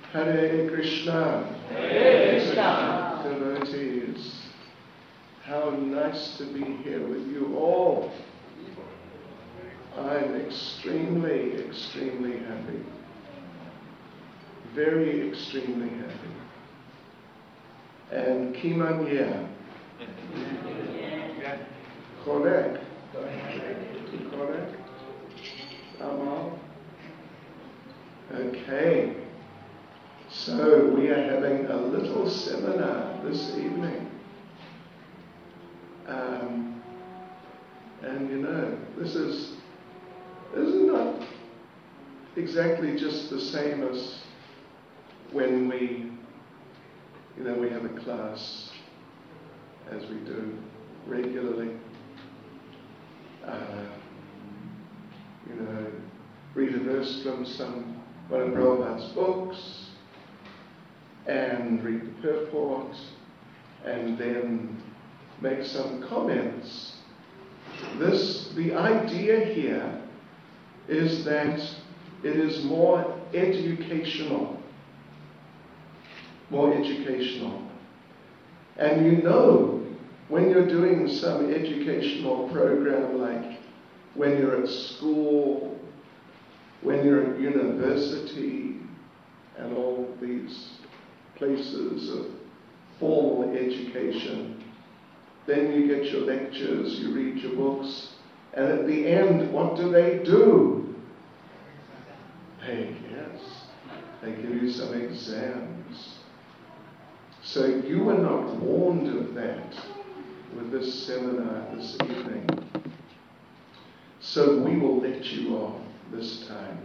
Hare Krishna. Hare Krishna. Devotees, how nice to be here with you all. I'm extremely, extremely happy. Very extremely happy. And Kimanya. Correct. Correct. Amal. Okay. So we are having a little seminar this evening. And you know, this is not exactly just the same as when we have a class as we do regularly. Read a verse from one of Prabhupada's books, and read the purport, and then make some comments. The idea here is that it is more educational. And you know, when you're doing some educational program, like when you're at school, when you're at university, and all these places of formal education, then you get your lectures, you read your books, and at the end, what do? They give you some exams. So you were not warned of that with this seminar this evening. So we will let you off this time.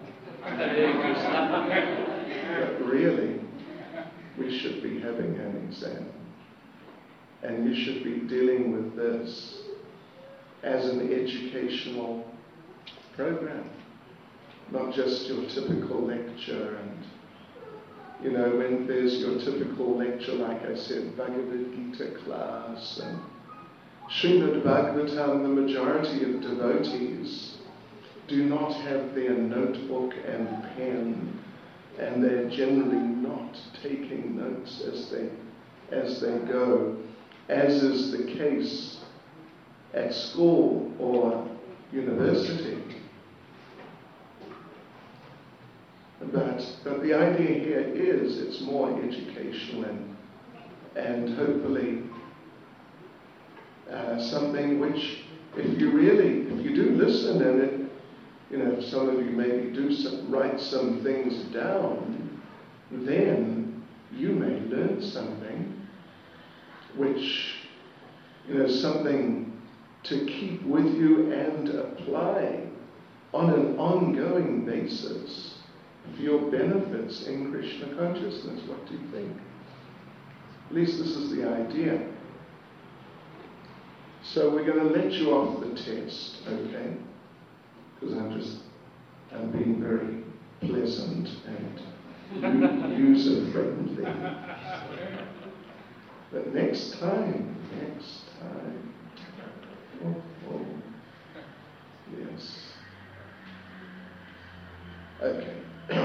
But really, we should be having an exam. And you should be dealing with this as an educational program, not just your typical lecture. And when there's your typical lecture, like I said, Bhagavad Gita class and Srimad Bhagavatam, the majority of devotees do not have their notebook and pen, and they're generally not taking notes as they go, as is the case at school or university. But the idea here is it's more educational and hopefully something which, if you do listen and some of you maybe write some things down, then you may learn something which, something to keep with you and apply on an ongoing basis for your benefits in Krishna consciousness. What do you think? At least this is the idea. So we're going to let you off the test, okay? Because I'm being very pleasant and user-friendly. But next time. Oh. Yes. Okay.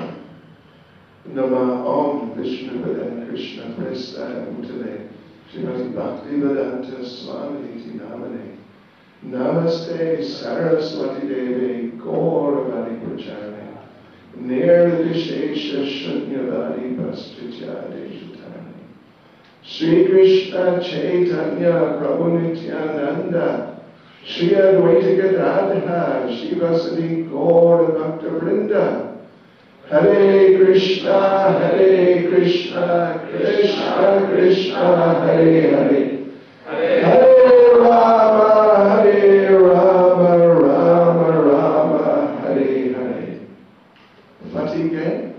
Nama Om Vishnu Padam Krishna Prestaya Bhutale Srimati Bhaktivedanta Swaminiti Namane Namaste Saraswati Devi Gauravani Pracharane Nirdishesha Shunyavadi Pastrityade Shutani Sri Krishna Chaitanya Prabhu Nityananda Shri Advaita Gadadhar Shivasadi Gaura Bhakta Vrinda Hare Krishna, Krishna Krishna, Hare Hare Rama, Rama, Hare Hare. Fatigue?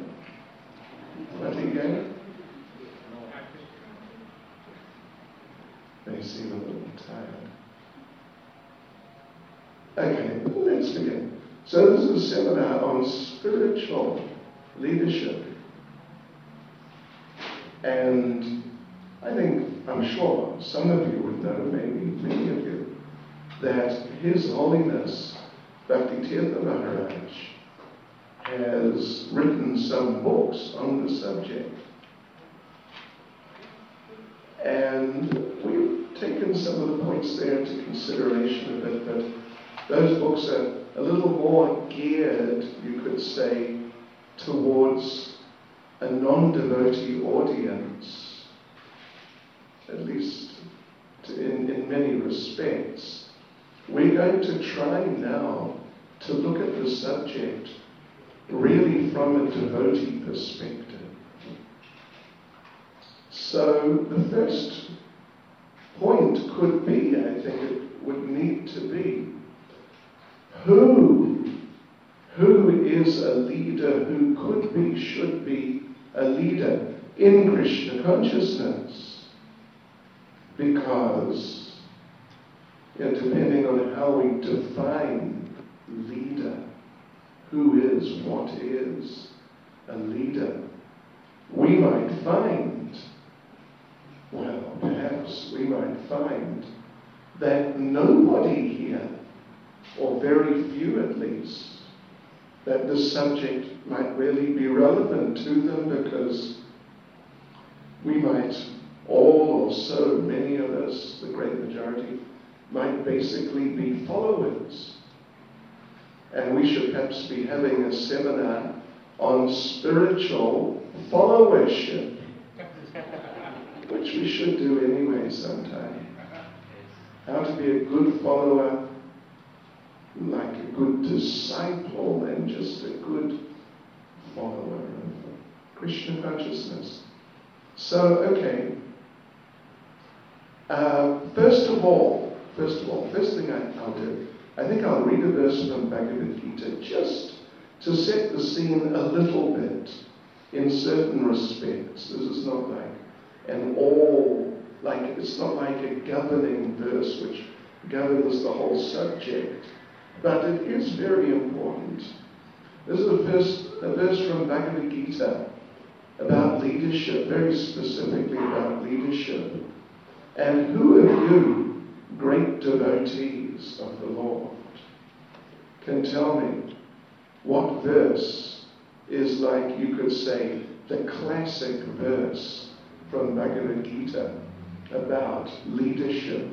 They seem a little tired. Okay, let's begin. So this is a seminar on spiritual leadership. And I'm sure some of you would know, maybe many of you, that His Holiness Bhaktitirtha Maharaj has written some books on the subject. And we've taken some of the points there into consideration a bit, but those books are a little more geared, you could say, towards a non-devotee audience, at least in many respects. We're going to try now to look at the subject really from a devotee perspective. So the first point could be, I think it would need to be, who is a leader, who could be, should be a leader in Krishna consciousness? Because, depending on how we define leader, who is, what is a leader, we might find, perhaps we might find that nobody here, or very few at least, that the subject might really be relevant to them, because we might all, or so many of us, the great majority, might basically be followers. And we should perhaps be having a seminar on spiritual followership, which we should do anyway sometime. How to be a good follower, like a good disciple, and just a good follower of Krishna consciousness. So, okay. First thing I'll do, I think I'll read a verse from Bhagavad Gita just to set the scene a little bit in certain respects. This is not like it's not like a governing verse which governs the whole subject, but it is very important. This is a verse from Bhagavad Gita about leadership, very specifically about leadership. And who of you, great devotees of the Lord, can tell me what verse is, like you could say, the classic verse from Bhagavad Gita about leadership?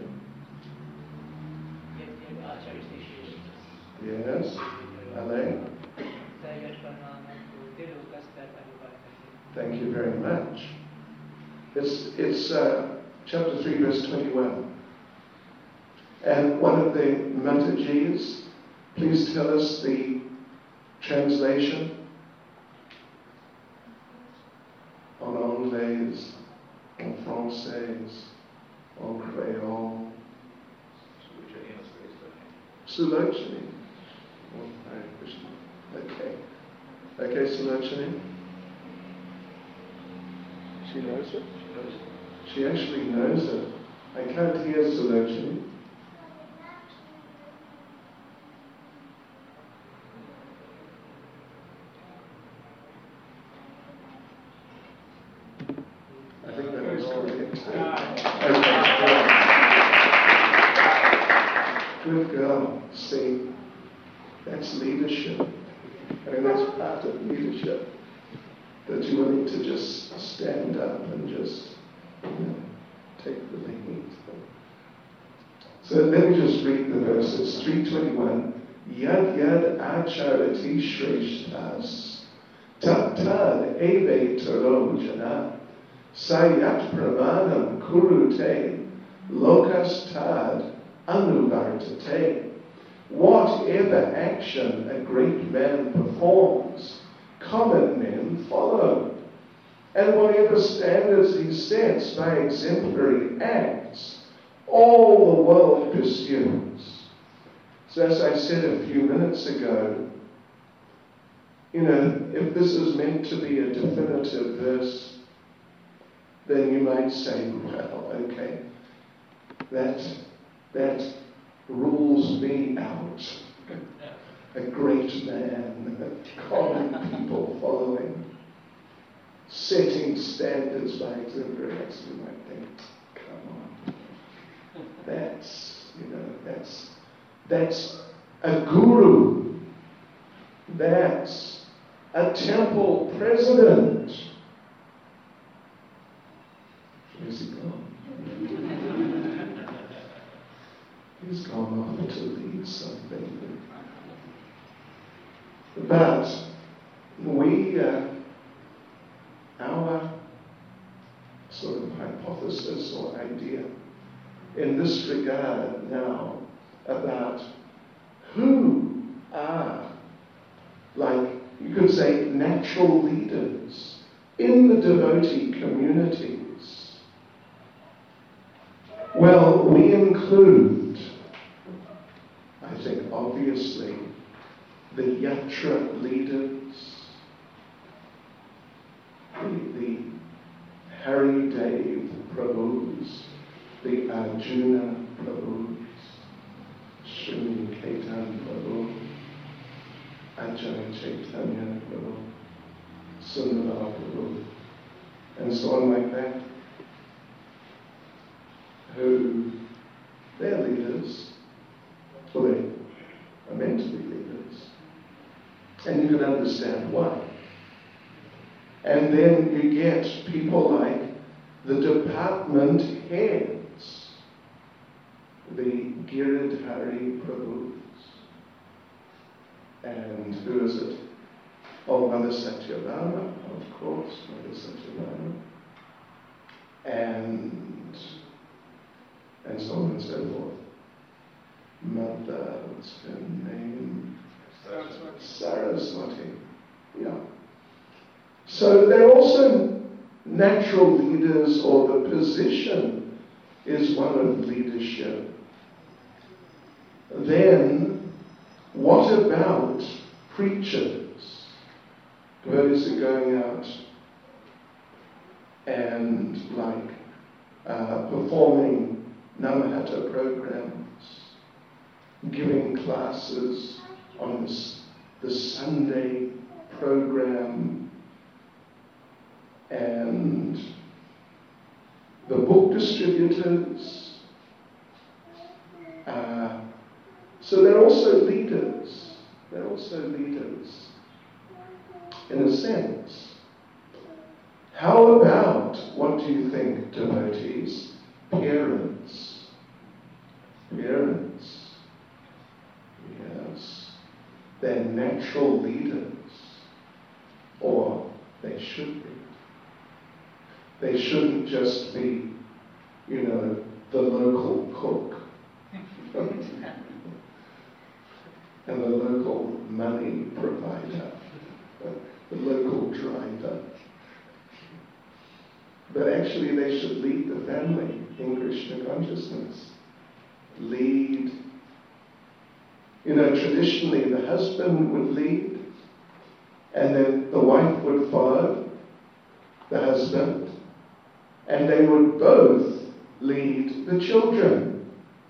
Yes, Alain? Thank you very much. It's chapter 3, verse 21. And one of the Matajis, please tell us the translation. En anglais, en français, en créole. Sulochani. Oh, Hare Krishna. Okay. Okay, Sulochani. She knows it? She actually knows it. I can't hear Sulochani. I think that was correct. Okay. Good girl. See, that's leadership. I mean, that's part of leadership. That you're willing to just stand up and just take the lead. So let me just read the verse. It's 3:21. Yad yad acharati shreshtas tad tad eve taro jana sayat pramanam kurute lokas tad anuvartate. Whatever action a great man performs, common men follow. And whatever standards he sets by exemplary acts, all the world pursues. So as I said a few minutes ago, if this is meant to be a definitive verse, then you might say, well, okay, that rules me out. A great man, common people following, setting standards by exemplary acts. You might think, come on, that's a guru. That's a temple president. Where's he gone? He's gone off to lead something. But our sort of hypothesis or idea in this regard now about who are, like you could say, natural leaders in the devotee communities. Well, we include, I think, obviously, the yatra leaders, the Haridev Prabhus, the Arjuna Prabhus, Srimati Ketan Prabhu, Ajahn Chaitanya Prabhu, Sundara Prabhu, and so on like that, who they're leaders, or they are meant to be leaders, and you can understand why. And then you get people like the department heads, the Giridhari Prabhus, and who is it? Oh, Mother Satyabhama, of course, Mother Satyabhama, and so on and so forth. Mother, what's her name? Saraswati. Yeah. So they're also natural leaders, or the position is one of leadership. Then, what about preachers? Devotees are going out and performing Namahata programs, giving classes on the Sunday program, and the book distributors. So they're also leaders. They're also leaders, in a sense. How about, what do you think, devotees? Parents. Parents. Yes. They're natural leaders. Or they should be. They shouldn't just be, the local cook and the local money provider, the local driver. But actually they should lead the family in Krishna consciousness. Lead. Traditionally the husband would lead, and then the wife would follow the husband, and they would both lead the children.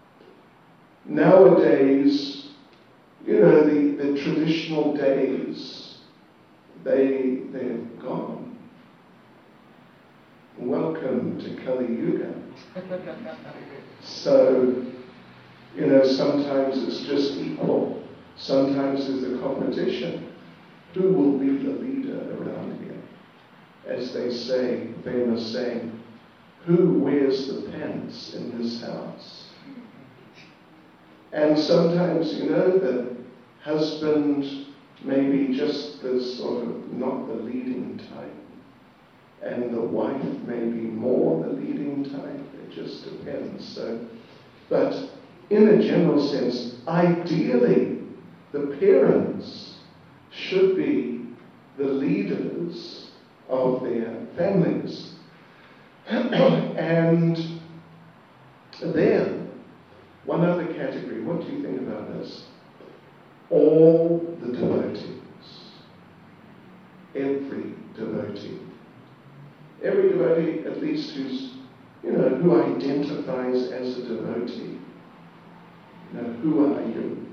Nowadays, the traditional days, they've gone. Welcome to Kali Yuga. So, sometimes it's just equal. Sometimes there's a competition. Who will be the leader around here? As they say, famous saying, who wears the pants in this house? And sometimes, the husband may be just the sort of not the leading type, and the wife may be more the leading type. It just depends. So, but in a general sense, ideally, the parents should be the leaders of their families. And then, one other category, what do you think about this? All the devotees. Every devotee. Every devotee, at least who identifies as a devotee. Who are you?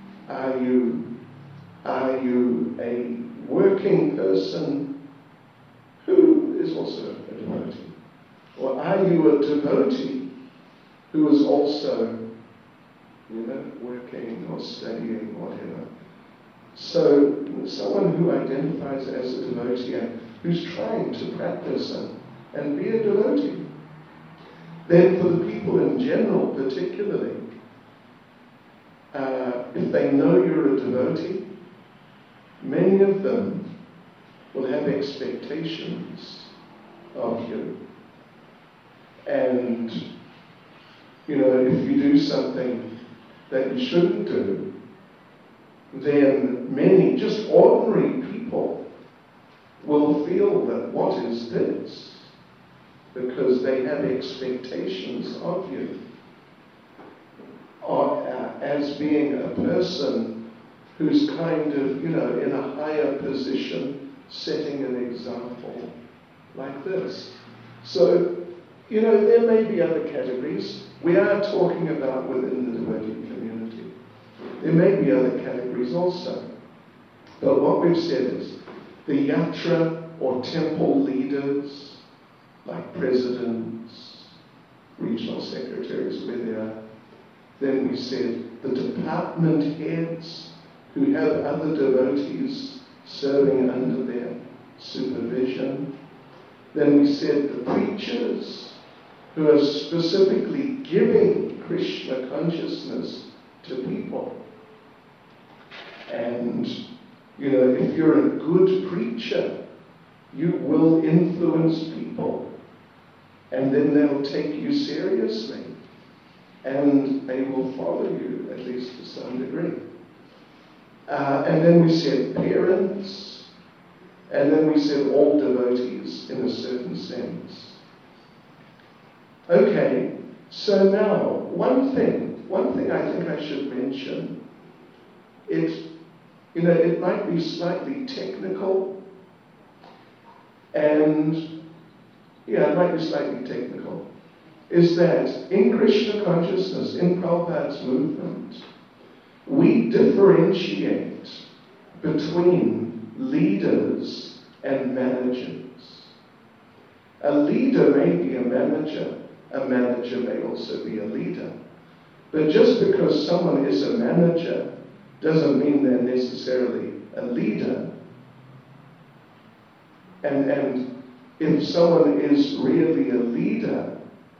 Are you a working person who is also a devotee? Or are you a devotee who is also, working or studying, whatever? So someone who identifies as a devotee and who's trying to practice and be a devotee. Then for the people in general particularly, if they know you're a devotee, many of them will have expectations of you. And, if you do something that you shouldn't do, then many, just ordinary people, will feel that what is this? Because they have expectations of you. Or, as being a person who's kind of, in a higher position, setting an example like this. So, there may be other categories. We are talking about within the devotee community. There may be other categories also. But what we've said is the yatra or temple leaders, like presidents, regional secretaries, where they are. Then we said the department heads who have other devotees serving under their supervision. Then we said the preachers who are specifically giving Krishna consciousness to people. And, if you're a good preacher, you will influence people. And then they'll take you seriously. And they will follow you, at least to some degree. And then we said parents. And then we said all devotees in a certain sense. Okay, so now, one thing I think I should mention, it might be slightly technical, and, it might be slightly technical, is that in Krishna consciousness, in Prabhupada's movement, we differentiate between leaders and managers. A leader may be a manager may also be a leader. But just because someone is a manager doesn't mean they're necessarily a leader. And if someone is really a leader,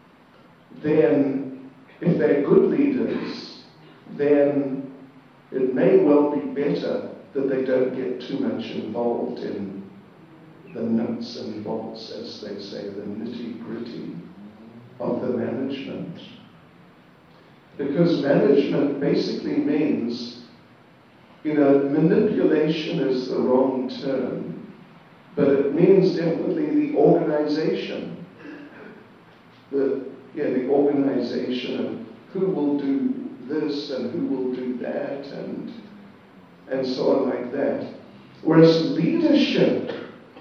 then if they're good leaders, then it may well be better that they don't get too much involved in the nuts and bolts, as they say, the nitty-gritty of the management. Because management basically means, manipulation is the wrong term, but it means definitely the organization. The organization of who will do this and who will do that and so on like that. Whereas leadership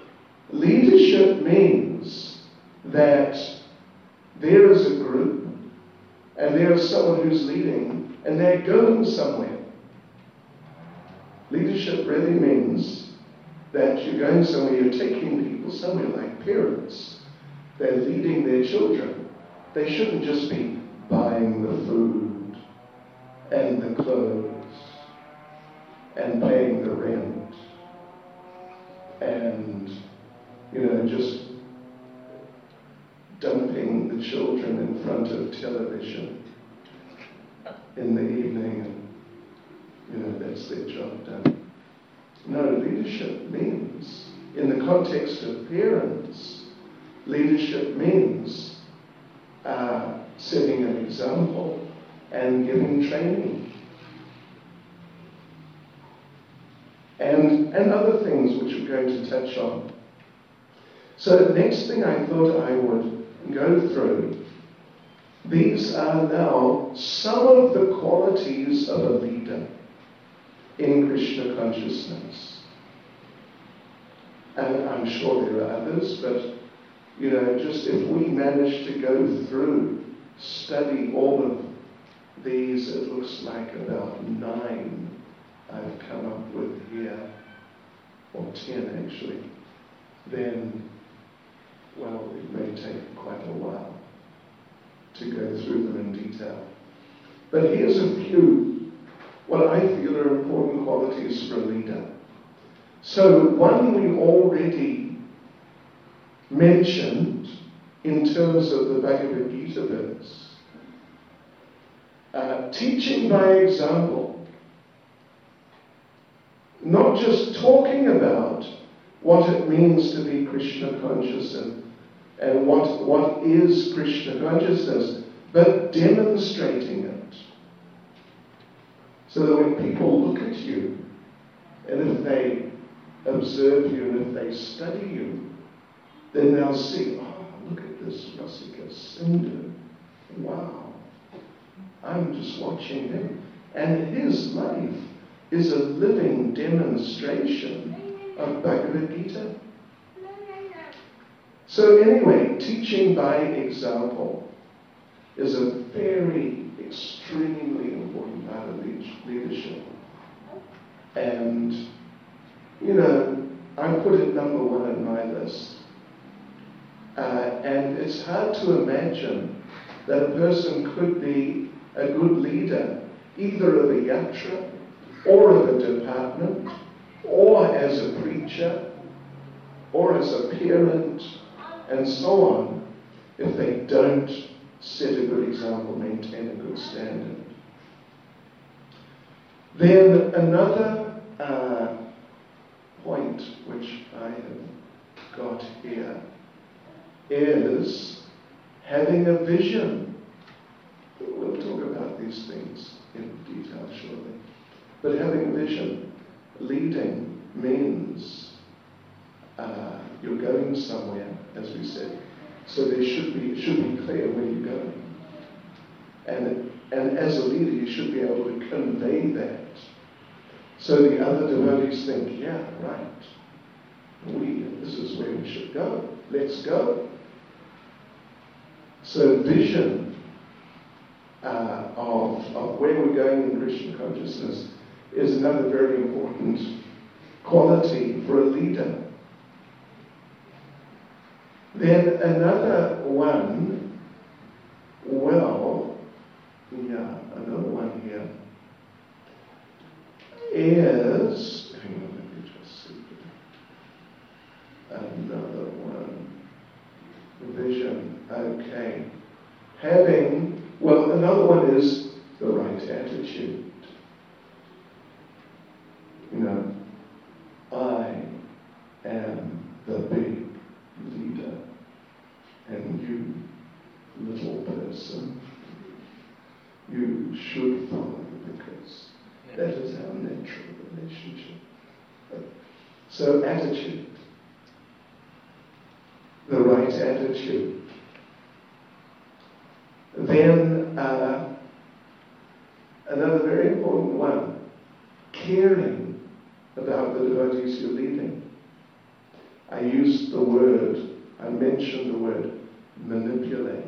means that there is a group and there is someone who's leading and they're going somewhere. Leadership really means that you're going somewhere, you're taking people somewhere, like parents. They're leading their children. They shouldn't just be buying the food and the clothes and paying the rent and, just dumping the children in front of television in the evening and, that's their job done. No, leadership means, in the context of parents, leadership means setting an example and giving training. And other things which we're going to touch on. So the next thing I thought I would go through, these are now some of the qualities of a leader in Krishna consciousness. And I'm sure there are others, but just if we manage to go through, study all of these, it looks like about 9 I've come up with here, or 10 actually, then, well, it may take quite a while to go through them in detail. But here's a few what I feel are important qualities for a leader. So one we already mentioned in terms of the Bhagavad Gita verse. Teaching by example. Not just talking about what it means to be Krishna conscious and what is Krishna consciousness, but demonstrating it. So that when people look at you, and if they observe you and if they study you, then they'll see, oh, look at this Rasika Sindhu. Wow. I'm just watching him. And his life is a living demonstration of Bhagavad Gita. So anyway, teaching by example is a very, extremely important part of leadership. And, I put it number one on my list. And it's hard to imagine that a person could be a good leader, either of a yatra, or of a department, or as a preacher, or as a parent, and so on, if they don't set a good example, maintain a good standard. Then another point which I have got here is having a vision. We'll talk about these things in detail shortly. But having a vision, leading means you're going somewhere, as we said. So it should be clear where you're going. And as a leader, you should be able to convey that. So the other devotees think, yeah, right. This is where we should go. Let's go. So vision of where we're going in Krishna consciousness is another very important quality for a leader. Then another one, another one here is, hang on, let me just see. Another one, vision, okay. Another one is the right attitude. I am the big leader, and you, little person, you should follow because that is our natural relationship. So attitude, the right attitude. Then another very important one, caring about the devotees you're leading. I mentioned the word manipulate,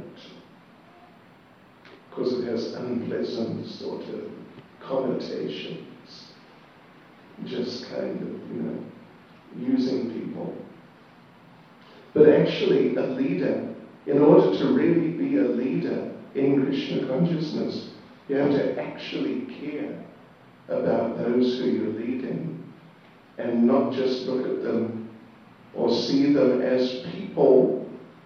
because it has unpleasant sort of connotations. Just kind of, using people. But actually, a leader, in order to really be a leader in Krishna consciousness, you have to actually care about those who you're leading and not just look at them or see them as people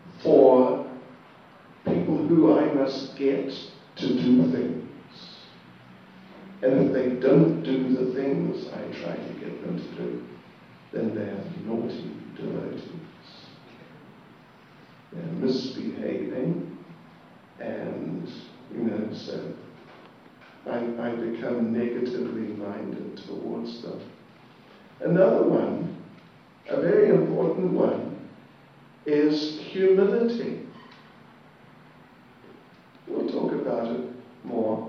who I must get to do things. And if they don't do the things I try to get them to do, then they're naughty devotees. They're misbehaving, and, so I become negatively minded towards them. Another one, a very important one, is humility. We'll talk about it more.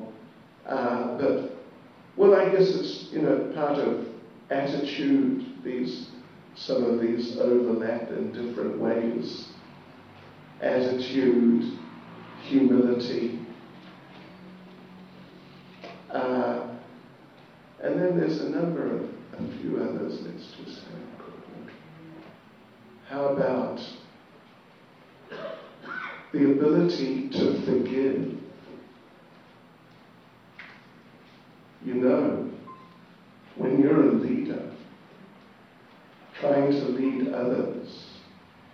I guess it's, part of attitude. Some of these overlap in different ways. Attitude, humility. And then there's a few others. Let's just have a quick look. How about the ability to forgive?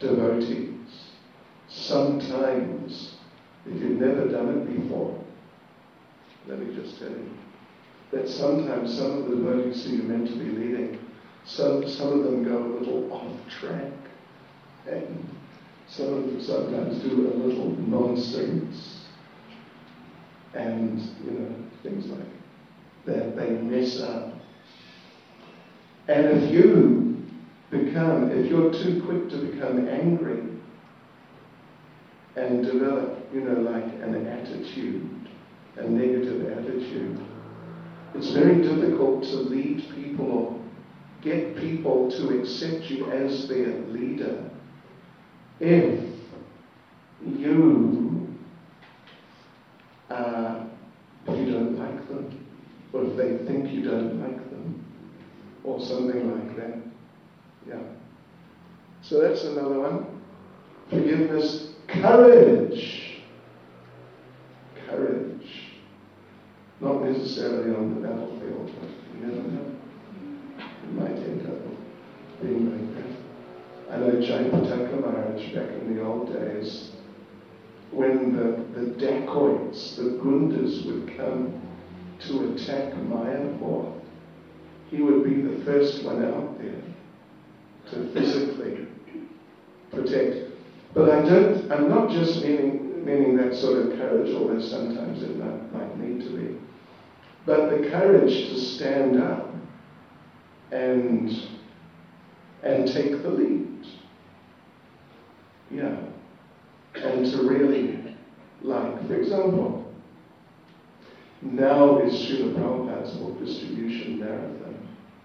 devotees. Sometimes, if you've never done it before, let me just tell you, that sometimes some of the devotees who you're meant to be leading, some of them go a little off track, and some of them sometimes do a little nonsense, and, things like that. They mess up. And if you're too quick to become angry and develop, like an attitude, a negative attitude, it's very difficult to lead people or get people to accept you as their leader if you don't like them, or if they think you don't like them, or something like that. Yeah. So that's another one. Forgiveness. Courage. Courage. Not necessarily on the battlefield, but you never know. It might end up being like that. I know Jayapataka Maharaj back in the old days, when the dacoits, the gundas would come to attack Mayapur, he would be the first one out there to physically protect. But I'm not just meaning that sort of courage, although sometimes it might need to be, but the courage to stand up and take the lead. Yeah. And to really, for example, now is Srila Prabhupada's book distribution marathon.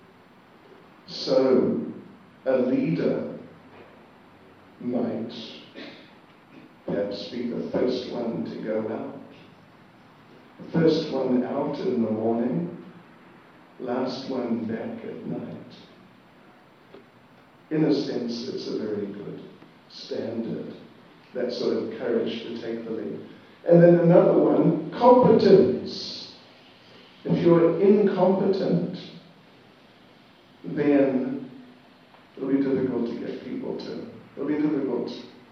So a leader might perhaps be the first one to go out. The first one out in the morning, last one back at night. In a sense, it's a very good standard, that sort of courage to take the lead. And then another one, competence. If you're incompetent, then it'll be difficult to get people to, it'll be difficult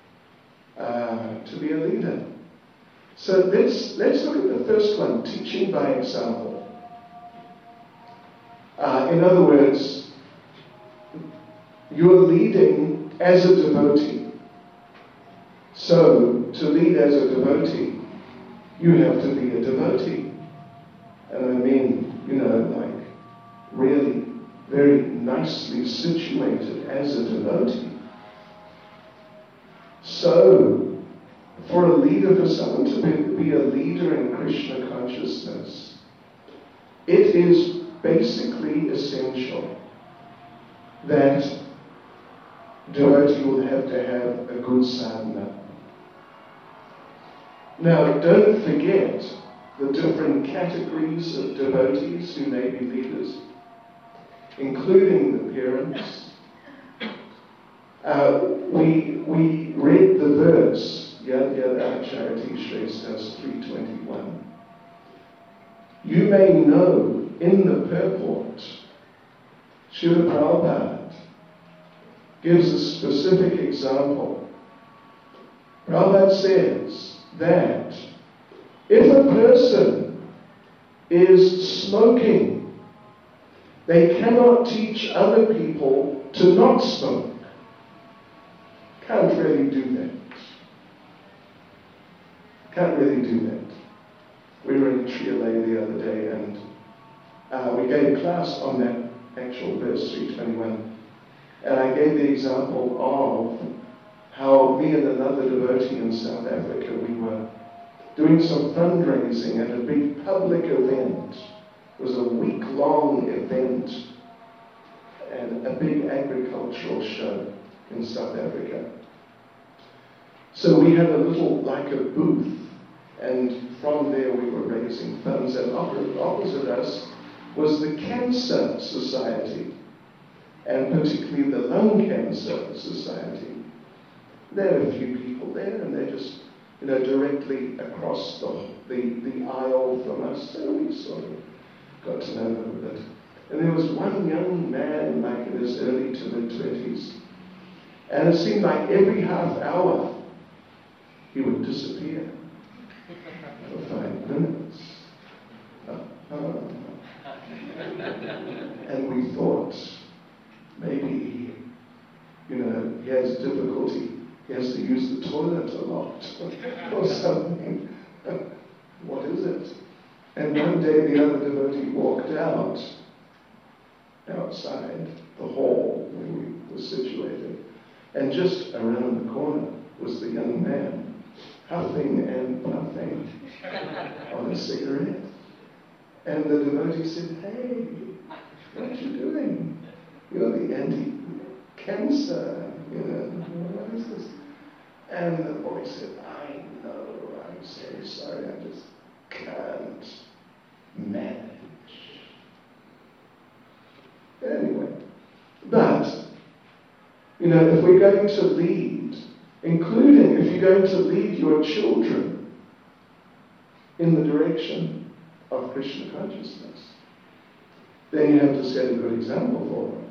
to be a leader. So let's look at the first one, teaching by example. In other words, you're leading as a devotee. So to lead as a devotee, you have to be a devotee. And I mean, really very nicely situated as a devotee. So, for a leader, for someone to be a leader in Krishna consciousness, it is basically essential that devotee will have to have a good sadhana. Now, don't forget the different categories of devotees who may be leaders, including the parents. We read the verse, Yad Yad Acharati Shrestha's 3:21. You may know in the purport, Srila Prabhupada gives a specific example. Prabhupada says that if a person is smoking, they cannot teach other people to not smoke. Can't really do that. Can't really do that. We were in Trialay the other day and we gave a class on that actual verse 321. And I gave the example of how me and another devotee in South Africa, we were doing some fundraising at a big public event. It was a week-long event and a big agricultural show in South Africa. So we had a little, like a booth, and from there we were raising funds, and opposite us was the Cancer Society, and particularly the Lung Cancer Society. There were a few people there, and they're just, directly across the aisle from us, so we sort of got to know them a bit. And there was one young man, like in his early to mid-20s, And it seemed like every half hour he would disappear for 5 minutes. And we thought, maybe, he has difficulty. He has to use the toilet a lot or something. What is it? And one day the other devotee walked outside the hall where we were situated, and just around the corner was the young man, huffing and puffing on a cigarette. And the devotee said, "Hey, what are you doing? You're the anti-cancer, what is this?" And the boy said, "I know, I'm so sorry, I just can't manage." Anyway, but, if we're going to lead, including if you're going to lead your children in the direction of Krishna consciousness, then you have to set a good example for them.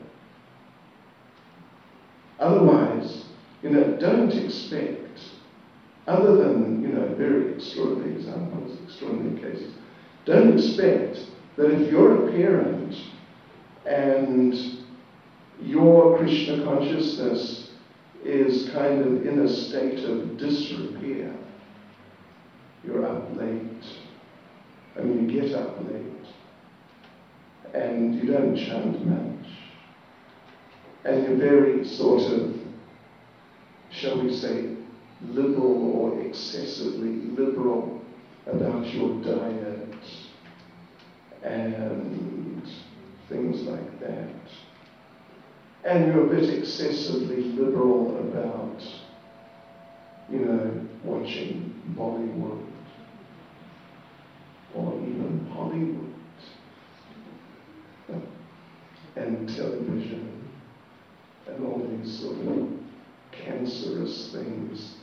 Otherwise, don't expect, other than, very extraordinary examples, extraordinary cases, don't expect that if you're a parent and your Krishna consciousness is kind of in a state of disrepair, you're up late, you get up late, and you don't chant much, and you're very sort of, shall we say, liberal or excessively liberal about your diet and things like that. And you're a bit excessively liberal about, watching Bollywood or even Hollywood and television and all these sort of cancerous things.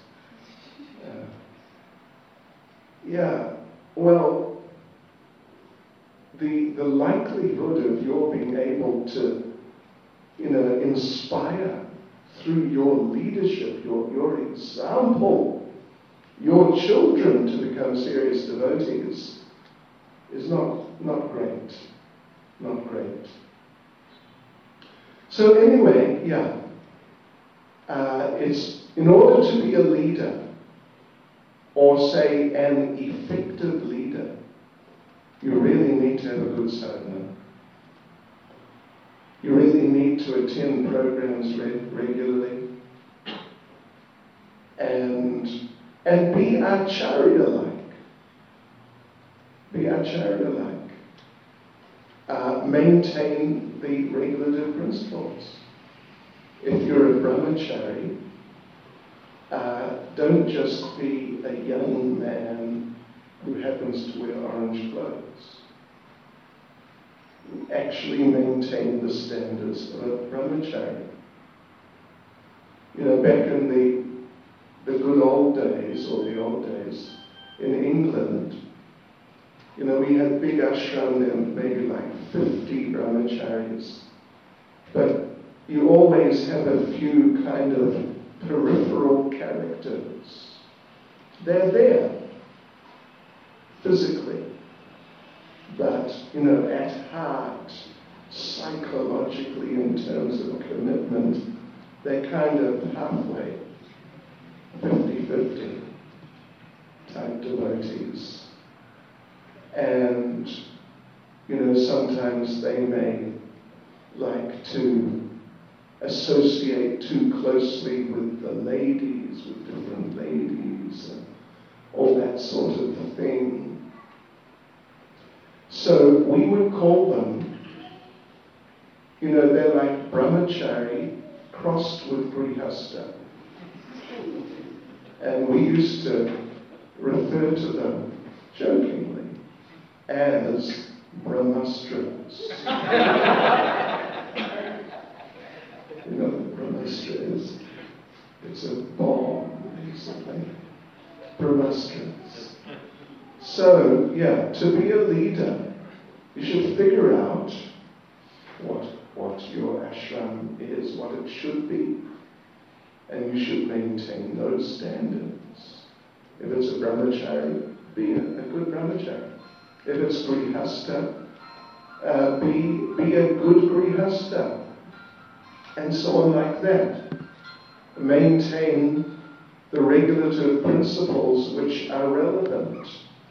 The likelihood of your being able to, inspire through your leadership, your example, your children to become serious devotees is not great. Not great. So anyway, it's in order to be a leader, or say an effective leader, you really need to have a good sadhana. You really need to attend programs regularly and be acharya-like. Be acharya-like. Maintain the regulative principles. If you're a brahmachari, don't just be a young man who happens to wear orange clothes. Actually maintain the standards of a brahmachari. Back in the good old days, or the old days, in England, we had big ashram there, maybe like 50 brahmacharis. But you always have a few kind of peripheral characters. They're there, physically. But, at heart, psychologically, in terms of commitment, they're kind of halfway, 50-50 type devotees. And, sometimes they may like to associate too closely with the ladies, with different ladies, and all that sort of thing. So we would call them, they're like brahmachari crossed with grihasta. And we used to refer to them jokingly as brahmastras. What brahmastra is? It's a bomb, basically. Brahmastras. So, to be a leader, you should figure out what your ashram is, what it should be. and you should maintain those standards. If it's a brahmachari, be a good brahmachari. If it's grihastha, be a good grihastha, and so on like that. Maintain the regulative principles which are relevant.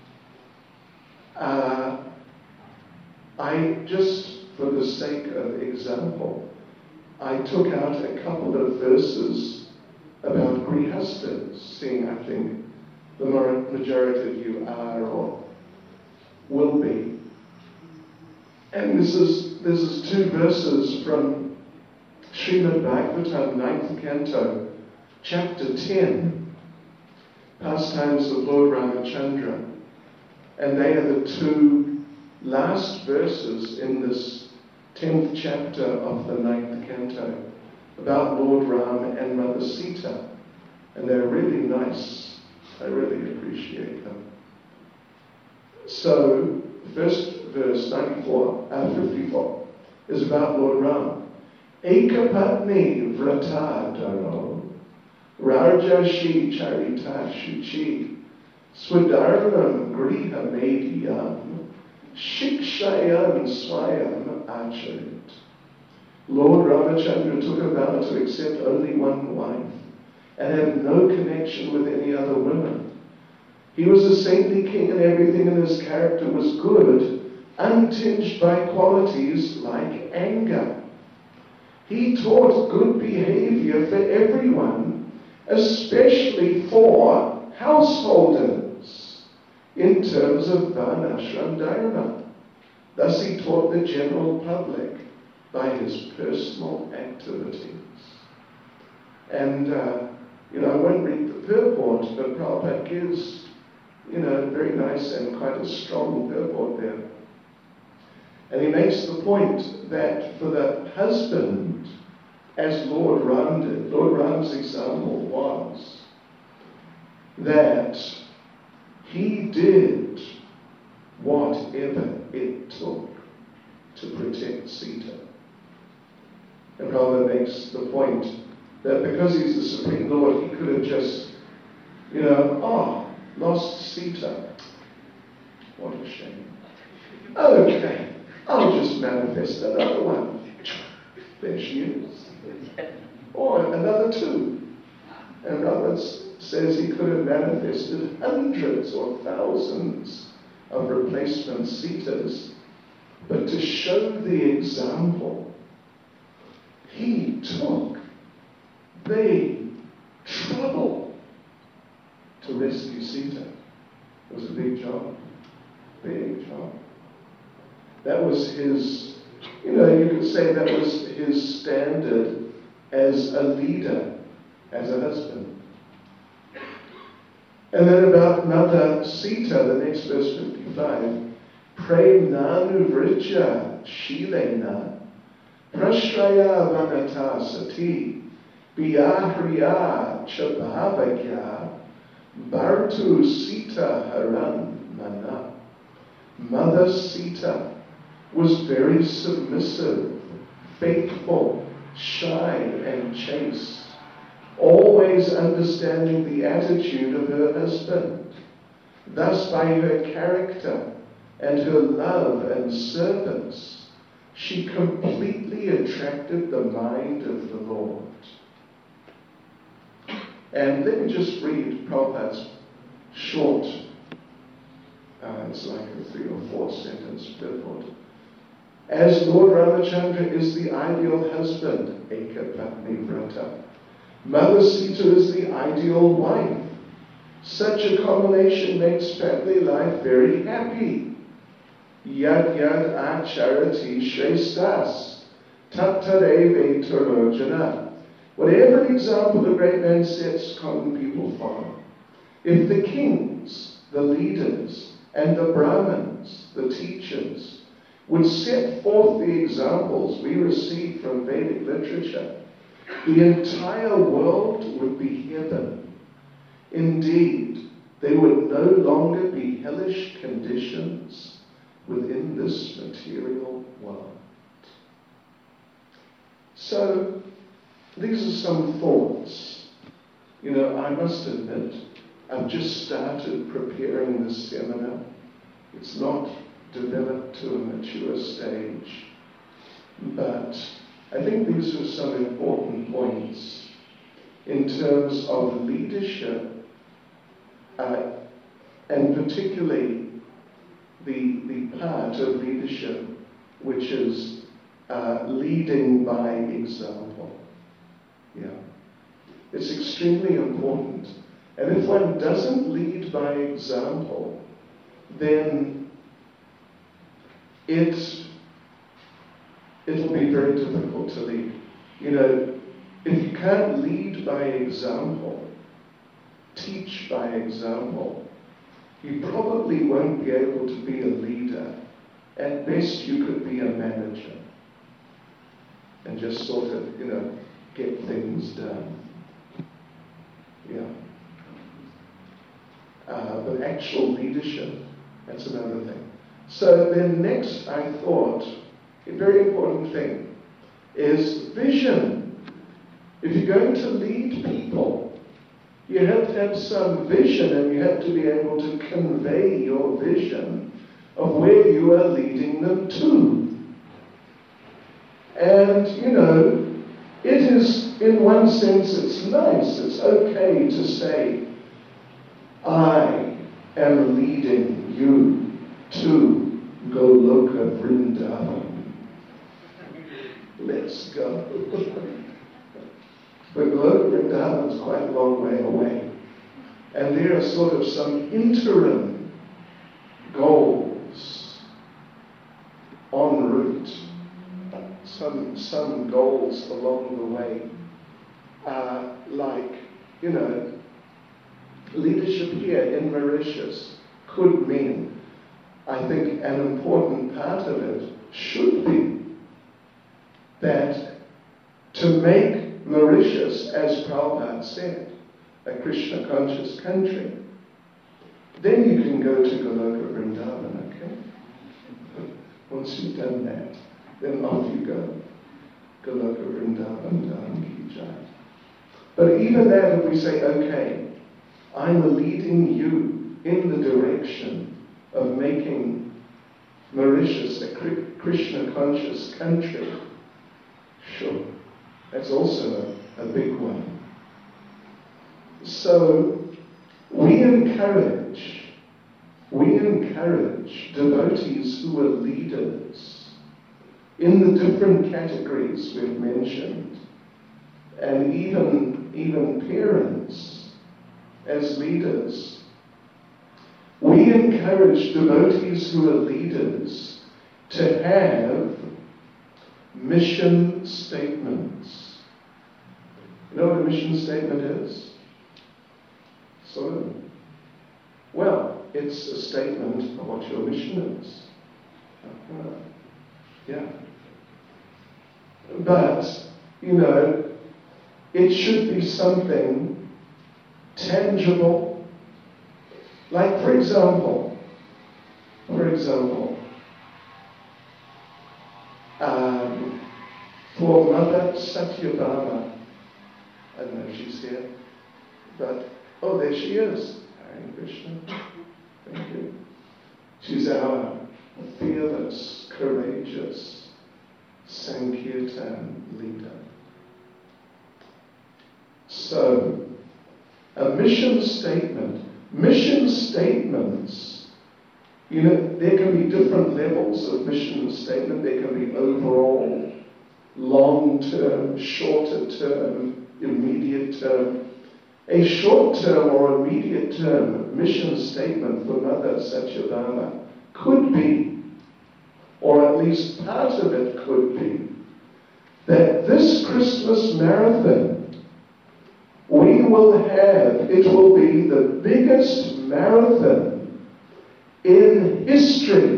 I just, for the sake of example, I took out a couple of verses about grihasthas, seeing I think the majority of you are or will be. And this is two verses from Srimad Bhagavatam, 9th canto, chapter 10, Pastimes of Lord Ramachandra. And they are the two last verses in this 10th chapter of the 9th canto about Lord Ram and Mother Sita. And they're really nice. I really appreciate them. So, first verse 54 is about Lord Ram. Ekapatni vrata daro, rajashi charita shuchi, swadharvam griha mediyam, shikshayan swayam acharit. Lord Ramachandra took a vow to accept only one wife and have no connection with any other women. He was a saintly king and everything in his character was good, untinged by qualities like anger. He taught good behavior for everyone, especially for householders, in terms of varnashram dharma. Thus he taught the general public by his personal activities. And, I won't read the purport, but Prabhupada gives, very nice and quite a strong purport there. And he makes the point that for the husband, as Lord Ram did, Lord Ram's example was that he did whatever it took to protect Sita. And Prabhupada makes the point that because he's the Supreme Lord, he could have just, lost Sita. What a shame. Okay, I'll just manifest another one. There she is. Or another two. And Prabhupada says he could have manifested hundreds or thousands of replacement Sitas, but to show the example, he took the trouble to rescue Sita. It was a big job. Big job. That was his, you could say that was his standard as a leader, as a husband. And then about Mother Sita, the next verse 55, Prem nanu vrija shilena prashraya vanata sati biyahriya chabhavakya bhartu Sita haran mana. Mother Sita was very submissive, faithful, shy, and chaste, always understanding the attitude of her husband. Thus, by her character and her love and service, she completely attracted the mind of the Lord. And let me just read Prabhupada's short, it's like a 3 or 4 sentence purport. As Lord Ramachandra is the ideal husband, Ekapatni Vrata, Mother Sita is the ideal wife. Such a combination makes family life very happy. Yad yad acharati shrestas, tattareve turojana. Whatever example the great man sets, common people follow. If the kings, the leaders, and the Brahmins, the teachers, would set forth the examples we receive from Vedic literature, the entire world would be heaven. Indeed, there would no longer be hellish conditions within this material world. So, these are some thoughts You know, I must admit, I've just started preparing this seminar. It's not developed to a mature stage, but I think these are some important points in terms of leadership, and particularly the part of leadership which is leading by example. Yeah. It's extremely important. And if one doesn't lead by example, then it'll be very difficult to lead. You know, if you can't lead by example, teach by example, you probably won't be able to be a leader. At best, you could be a manager and just sort of, you know, get things done. Yeah. But actual leadership, that's another thing. So then next, I thought, a very important thing is vision. If you're going to lead people, you have to have some vision, and you have to be able to convey your vision of where you are leading them to. And, you know, it is, in one sense, it's nice, it's okay to say, I am leading you to Goloka Vrindavan. Let's go. But Goloka Vrindavan is quite a long way away. And there are sort of some interim goals en route. Some goals along the way. Like, you know, leadership here in Mauritius could mean, I think an important part of it should be that to make Mauritius, as Prabhupada said, a Krishna conscious country, then you can go to Goloka Vrindavan, okay? Once you've done that, then off you go. Goloka Vrindavan, Dham Ki Jai. But even that, if we say, okay, I'm leading you in the direction of making Mauritius a Krishna conscious country, sure, that's also a big one. So we encourage devotees who are leaders in the different categories we've mentioned, and even parents as leaders. We encourage devotees who are leaders to have mission statements. You know what a mission statement is? So, well, it's a statement of what your mission is. Yeah. But, you know, it should be something tangible. Like, for example, for Mother Satyabhama, I don't know if she's here, but, oh, there she is. Hare Krishna. Thank you. She's our fearless, courageous Sankirtan leader. So, a mission statement. Mission statements, you know, there can be different levels of mission statement. There can be overall, long-term, shorter-term, immediate-term. A short-term or immediate-term mission statement for Mother Satyabhama could be, or at least part of it could be, that this Christmas marathon we will have, it will be the biggest marathon in history.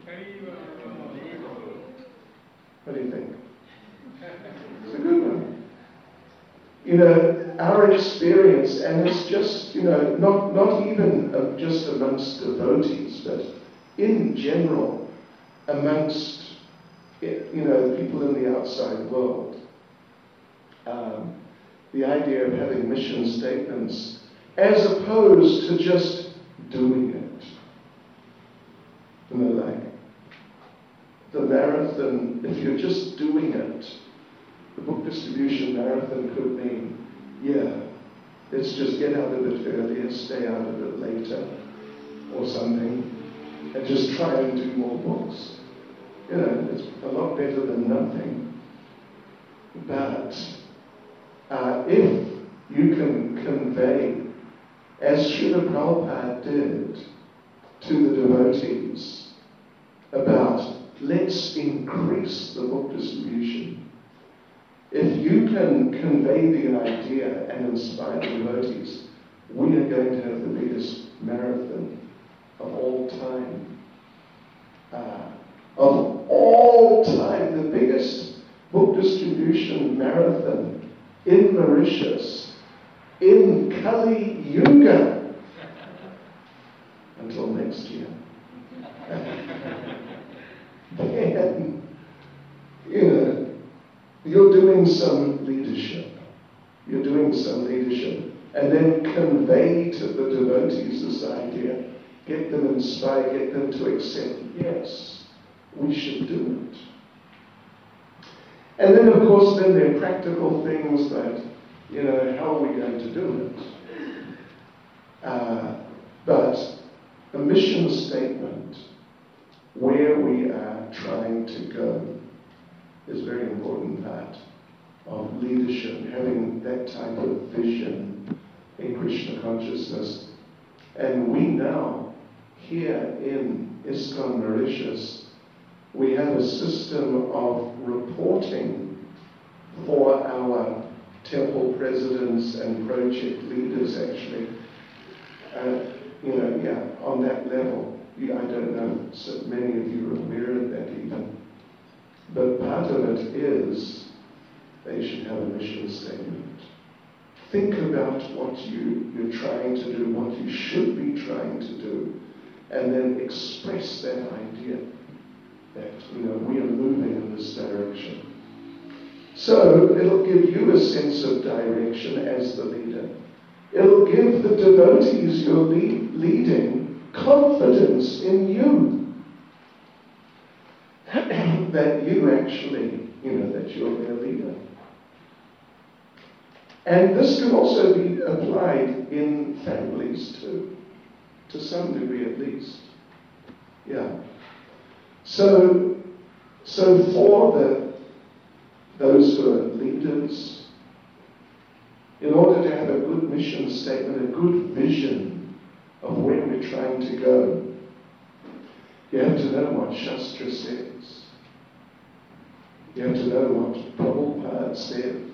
What do you think? It's a good one. You know, our experience, and it's just, you know, not even just amongst devotees, but in general, amongst, you know, people in the outside world. the idea of having mission statements as opposed to just doing it. You know, like the marathon, if you're just doing it, the book distribution marathon could mean, yeah, let's just get out a bit earlier, stay out a bit later, or something, and just try and do more books. You know, it's a lot better than nothing. But if you can convey, as Srila Prabhupada did to the devotees, about let's increase the book distribution. If you can convey the idea and inspire the devotees, we are going to have the biggest marathon of all time. Of all time, the biggest book distribution marathon in Mauritius, in Kali Yuga, until next year. Then, you know, you're doing some leadership. You're doing some leadership. And then convey to the devotees this idea. Get them inspired, get them to accept, yes, we should do it. And then, of course, then there are practical things that, you know, how are we going to do it? But a mission statement where we are trying to go is a very important part of leadership, having that type of vision in Krishna consciousness. And we now, here in ISKCON Mauritius, we have a system of reporting for our temple presidents and project leaders, actually. You know, yeah, on that level. I don't know, so many of you are aware of that even. But part of it is they should have a mission statement. Think about what you're trying to do, what you should be trying to do, and then express that idea that, you know, we are moving in this direction. So it'll give you a sense of direction as the leader. It'll give the devotees you're leading confidence in you. That you actually, you know, that you're their leader. And this can also be applied in families too, to some degree at least. Yeah. So for those who are leaders, in order to have a good mission statement, a good vision of where we're trying to go, you have to know what Shastra says. You have to know what Prabhupada says.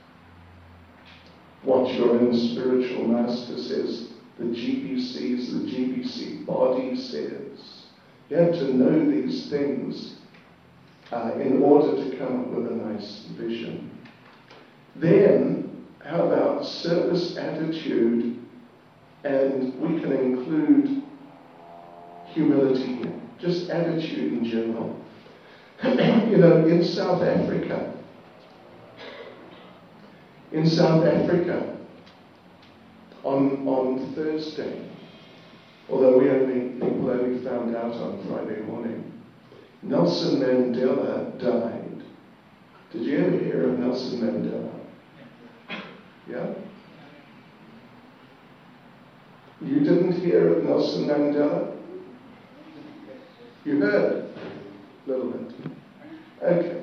What your own spiritual master says, the GBC body says. You have to know these things in order to come up with a nice vision. Then, how about service attitude? And we can include humility here, just attitude in general. You know, in South Africa, on Thursday, although people only found out on Friday morning, Nelson Mandela died. Did you ever hear of Nelson Mandela? Yeah? You didn't hear of Nelson Mandela? You heard a little bit. Okay.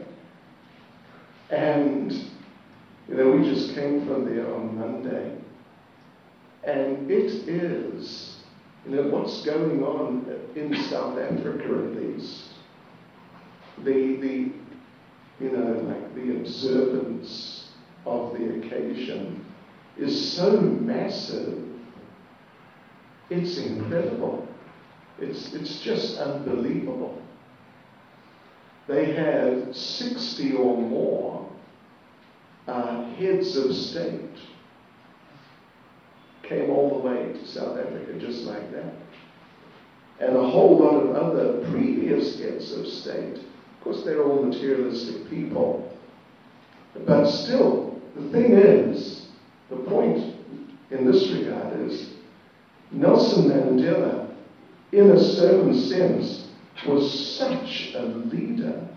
And, you know, we just came from there on Monday. And it is, you know, what's going on in South Africa at least. The you know, like the observance of the occasion is so massive. It's incredible. It's just unbelievable. They had 60 or more heads of state came all the way to South Africa just like that. And a whole lot of other previous heads of state. Of course, they're all materialistic people. But still, the thing is, The point in this regard is Nelson Mandela, in a certain sense, was such a leader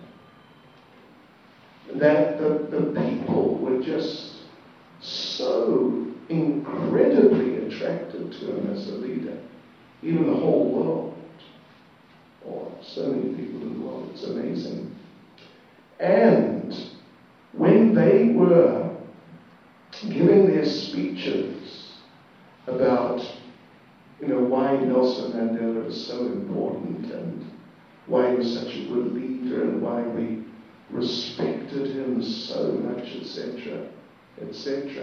that the people were just so incredibly attracted to him as a leader. Even the whole world, or so many people in the world, it's amazing. And when they were giving their speeches about, why Nelson Mandela was so important and why he was such a good leader and why we respected him so much, etc., etc.,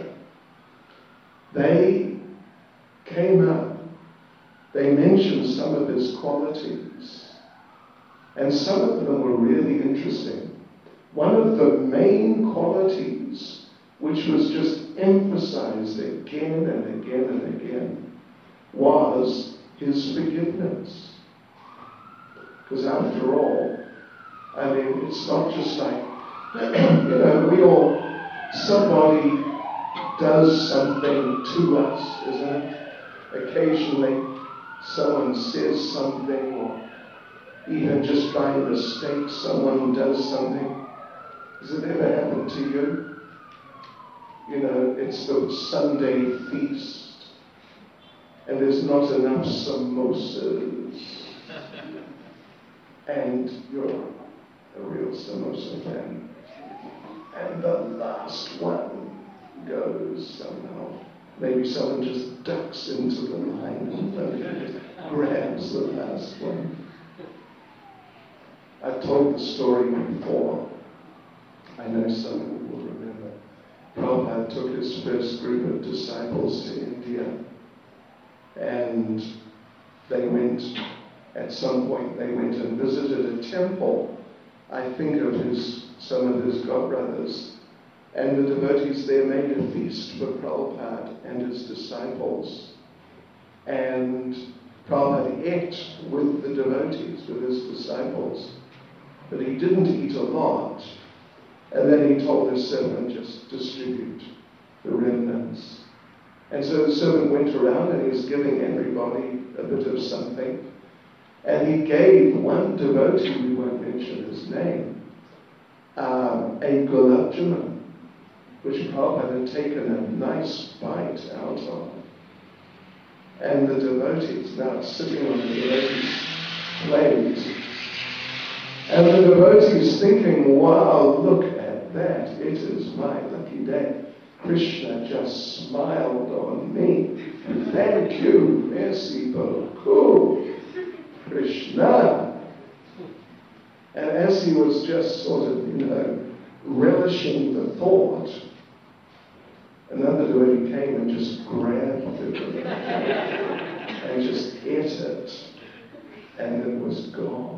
they came up, they mentioned some of his qualities, and some of them were really interesting. One of the main qualities, which was just emphasized again and again and again, was his forgiveness. Because after all, it's not just like, somebody does something to us, isn't it? Occasionally, someone says something, or even just by mistake, someone does something. Has it ever happened to you? It's the Sunday feast, and there's not enough samosas, and you're a real samosa fan, and the last one goes somehow. Maybe someone just ducks into the line and grabs the last one. I've told the story before. I know some of you will remember. Prabhupada took his first group of disciples to India, and at some point they went and visited a temple, I think of some of his godbrothers, and the devotees there made a feast for Prabhupada and his disciples. And Prabhupada ate with the devotees, with his disciples, but he didn't eat a lot. And then he told his servant, just distribute the remnants. And so the servant went around and he was giving everybody a bit of something. And he gave one devotee, we won't mention his name, a gulab jamun, which Prabhupada had taken a nice bite out of. And the devotees, now it's sitting on the devotee's plate, and the devotees thinking, wow, look at that, it is my lucky day. Krishna just smiled on me. Thank you, merci beaucoup, Krishna. And as he was just sort of, relishing the thought, another devotee came and just grabbed it and just ate it, and it was gone.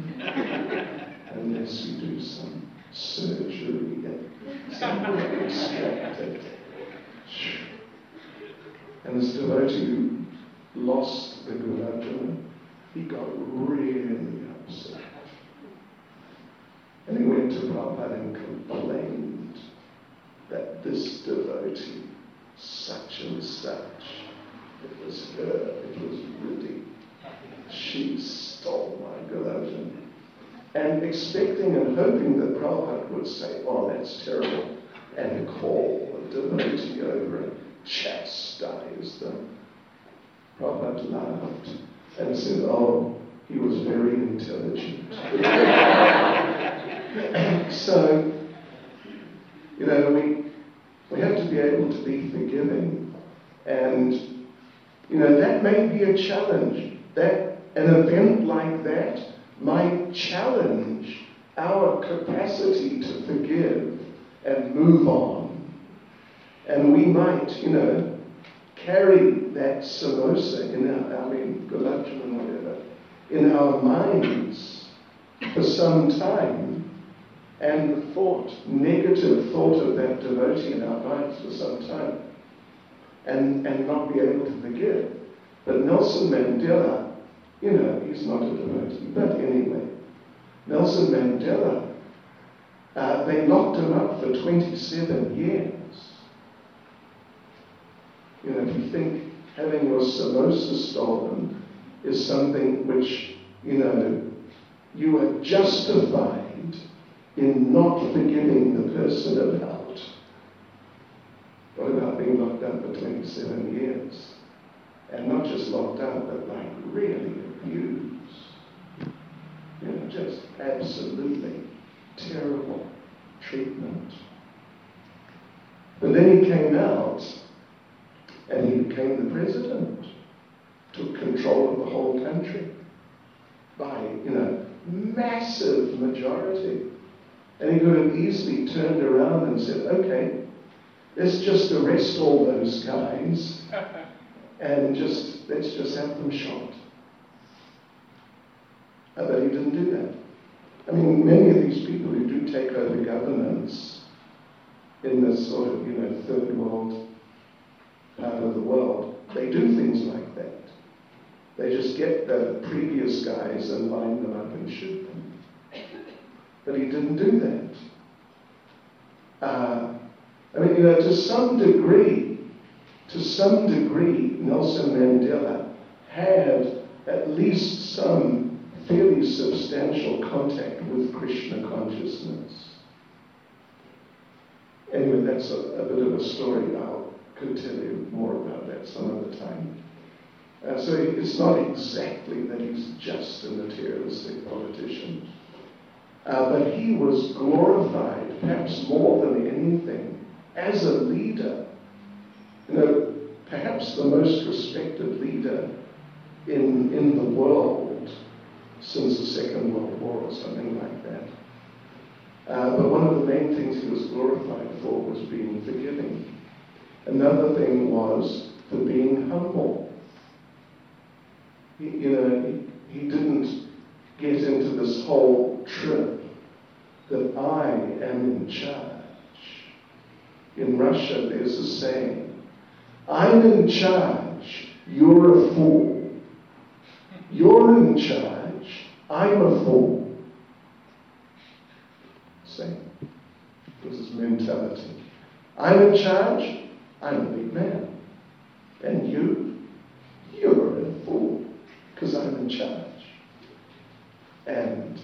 Unless you do some surgery and something extracted. And this devotee who lost the gulab jamun, he got really upset. And he went to Prabhupada and complained that this devotee, such and such, it was her, it was Riddhi, she stole my gulab jamun. And expecting and hoping that Prabhupada would say, oh, that's terrible, and call the devotee over and chastise them. Prabhupada laughed and said, oh, he was very intelligent. So, we have to be able to be forgiving. And, that may be a challenge. That an event like that might challenge our capacity to forgive and move on. And we might, carry that samosa gulab jamun, whatever, in our minds for some time. And negative thought of that devotee in our minds for some time. And not be able to forgive. But Nelson Mandela, he's not a devotee, but anyway, Nelson Mandela, they locked him up for 27 years. If you think having your samosa stolen is something which, you are justified in not forgiving the person about. What about being locked up for 27 years? And not just locked up, but like really abused. Just absolutely terrible treatment. But then he came out and he became the president, took control of the whole country by, massive majority. And he could have easily turned around and said, okay, let's just arrest all those guys and let's just have them shot. But he didn't do that. I mean, many of these people who do take over governance in this sort of, third world part of the world, they do things like that. They just get the previous guys and line them up and shoot them. But he didn't do that. To some degree, Nelson Mandela had at least some fairly substantial contact with Krishna consciousness. Anyway, that's a bit of a story. I could tell you more about that some other time. So it's not exactly that he's just a materialistic politician. But he was glorified, perhaps more than anything, as a leader. Perhaps the most respected leader in the world since the Second World War or something like that. But one of the main things he was glorified for was being forgiving. Another thing was for being humble. He didn't get into this whole trip that I am in charge. In Russia, there's a saying, I'm in charge, you're a fool. You're in charge, I'm a fool. Same. This is mentality. I'm in charge, I'm a big man. And you're a fool, because I'm in charge. And,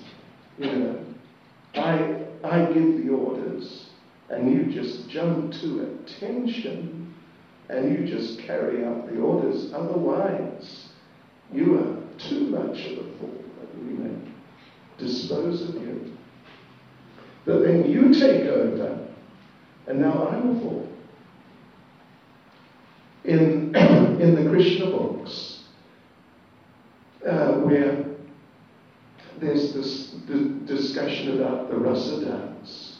I give the orders, and you just jump to attention, and you just carry out the orders. Otherwise, you are too much of a fool, that we may dispose of you. But then you take over, and now I'm a fool. In the Krishna books, where there's this discussion about the rasa dance,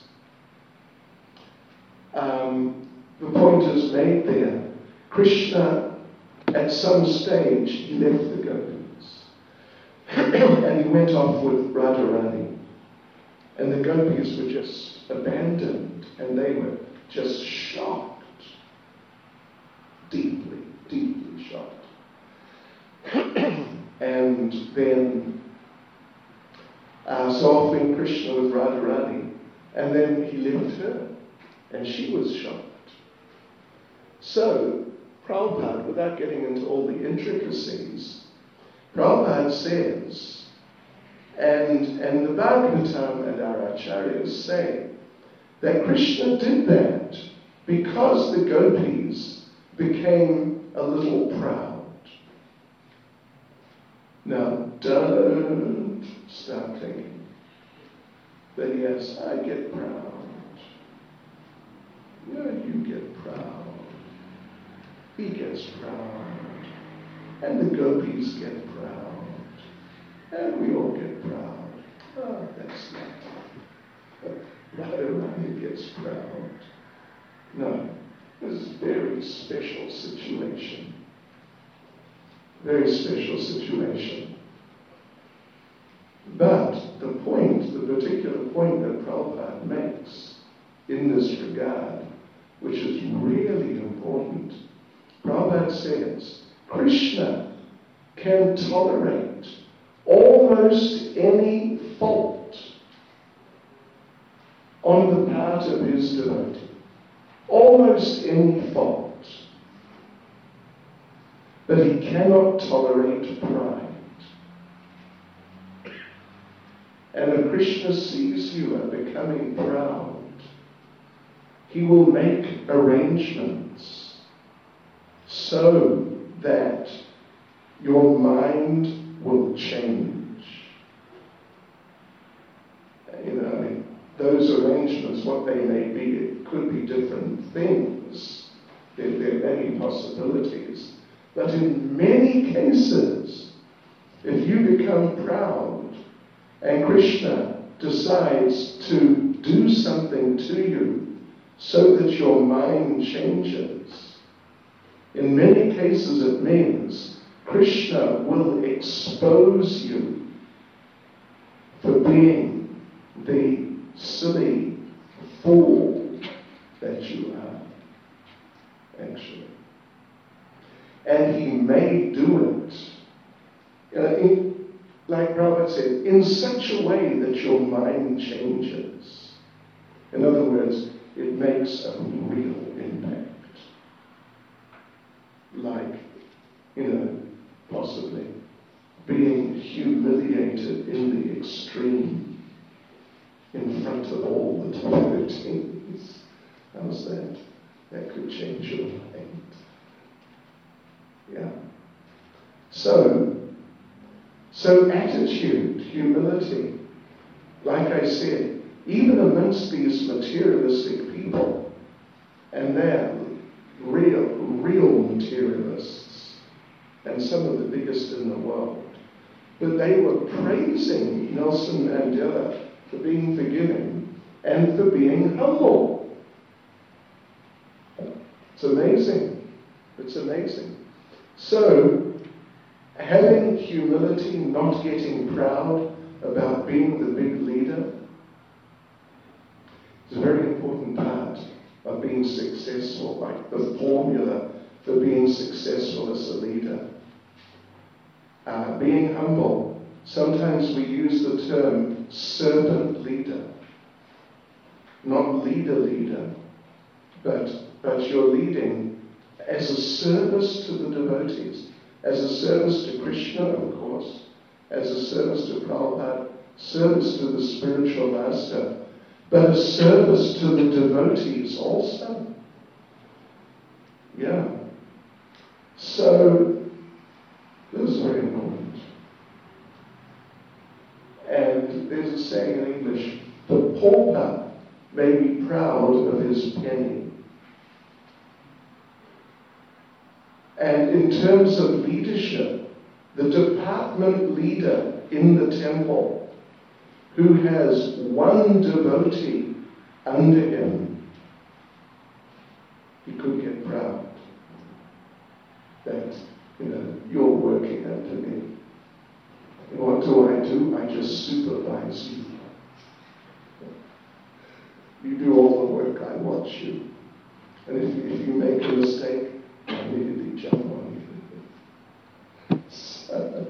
the point is made there. Krishna, at some stage, he left the gopis, and he went off with Radharani. And the gopis were just abandoned, and they were just shocked, deeply, deeply shocked. And then, so off went Krishna with Radharani, and then he left her, and she was shocked. So, Prabhupada, without getting into all the intricacies, Prabhupada says, and the Bhagavatam and our acharyas say, that Krishna did that because the gopis became a little proud. Now, don't start thinking that, yes, I get proud. No, you get proud. He gets proud. And the gopis get proud. And we all get proud. Oh, that's not. Radharani gets proud. No, this is a very special situation. Very special situation. But the point, the particular point that Prabhupada makes in this regard, which is really important, Prabhupada says, Krishna can tolerate almost any fault on the part of his devotee. Almost any fault. But he cannot tolerate pride. And if Krishna sees you are becoming proud, he will make arrangements so that your mind will change. Those arrangements, what they may be, it could be different things. There are many possibilities. But in many cases, if you become proud and Krishna decides to do something to you so that your mind changes, in many cases it means Krishna will expose you for being the silly fool that you are, actually. And he may do it, like Prabhupada said, in such a way that your mind changes. In other words, it makes a real impact. Like, possibly being humiliated in the extreme in front of all the devotees. How's that? That could change your mind. Yeah. So attitude, humility, like I said, even amongst these materialistic people, and they're real materialists, and some of the biggest in the world, but they were praising Nelson Mandela for being forgiving and for being humble. It's amazing. It's amazing. So, having humility, not getting proud about being the big leader, is a very important part of being successful, like the formula for being successful as a leader. Being humble. Sometimes we use the term servant leader. Not leader, but you're leading as a service to the devotees, as a service to Krishna, of course, as a service to Prabhupada, service to the spiritual master, but a service to the devotees also. Yeah. So, this is very important. And there's a saying in English, the pauper may be proud of his penny. And in terms of leadership, the department leader in the temple who has one devotee under him, he could get proud that, you're working under me. And what do? I just supervise you. You do all the work, I watch you. And if you make a mistake, I immediately jump on you. So,